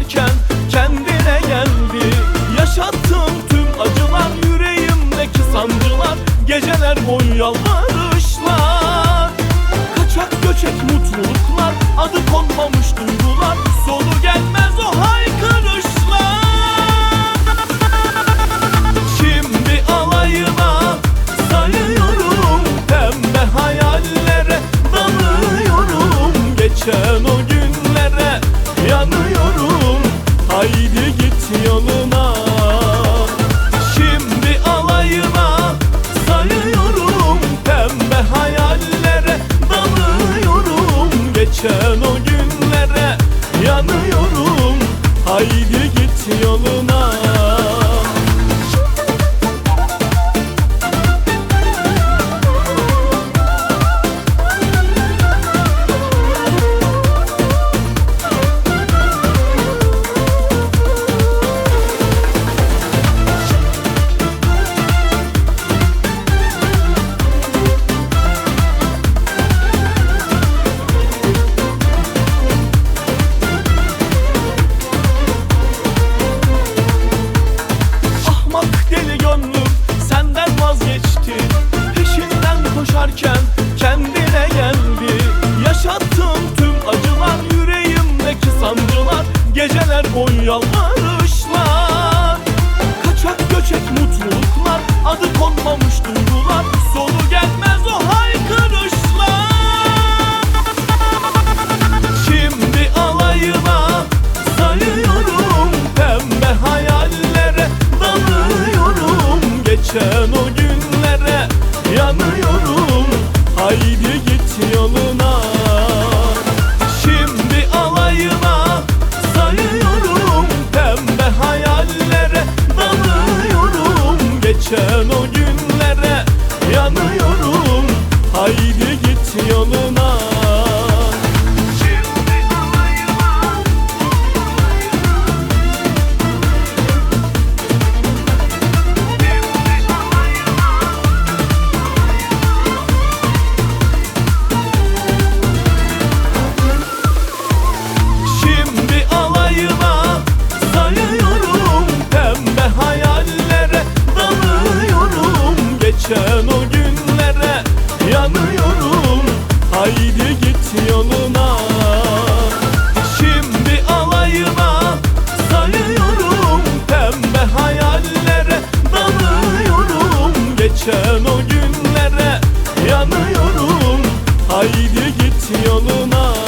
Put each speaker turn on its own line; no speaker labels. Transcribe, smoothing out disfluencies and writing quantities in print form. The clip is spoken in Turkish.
koşarken kendine geldi. Yaşattığım tüm acılar, yüreğimdeki sancılar, geceler boyu yalvarışlar, kaçak göçek mutluluklar, adı konmamış duygular, sonu gelmez o haykırışlar. Şimdi alayına sayıyorum, pembe hayallere dalıyorum, geçen o günlere yanıyorum, haydi git yoluna. Şimdi alayına sayıyorum, pembe hayallere dalıyorum, geçen o günlere yanıyorum, haydi git yoluna. Deli gönlüm senden vazgeçti, peşinden koşarken kendine geldi. Yaşattığım tüm acılar, yüreğimdeki sancılar, geceler boyu yalvarışlar, kaçak göçek mutluluklar, adı konmamış duygular, sonu gelmez o haykırışlar. Şimdi alayına sayıyorum, pembe hayallere dalıyorum, geçen o günlere yanıyorum, haydi git yoluna. Şimdi alayına sayıyorum, pembe hayallere dalıyorum, geçen o günlere yanıyorum, haydi git yoluna. Geçen o günlere yanıyorum, haydi git yoluna. Şimdi alayına sayıyorum, pembe hayallere dalıyorum, geçen o günlere yanıyorum, haydi git yoluna.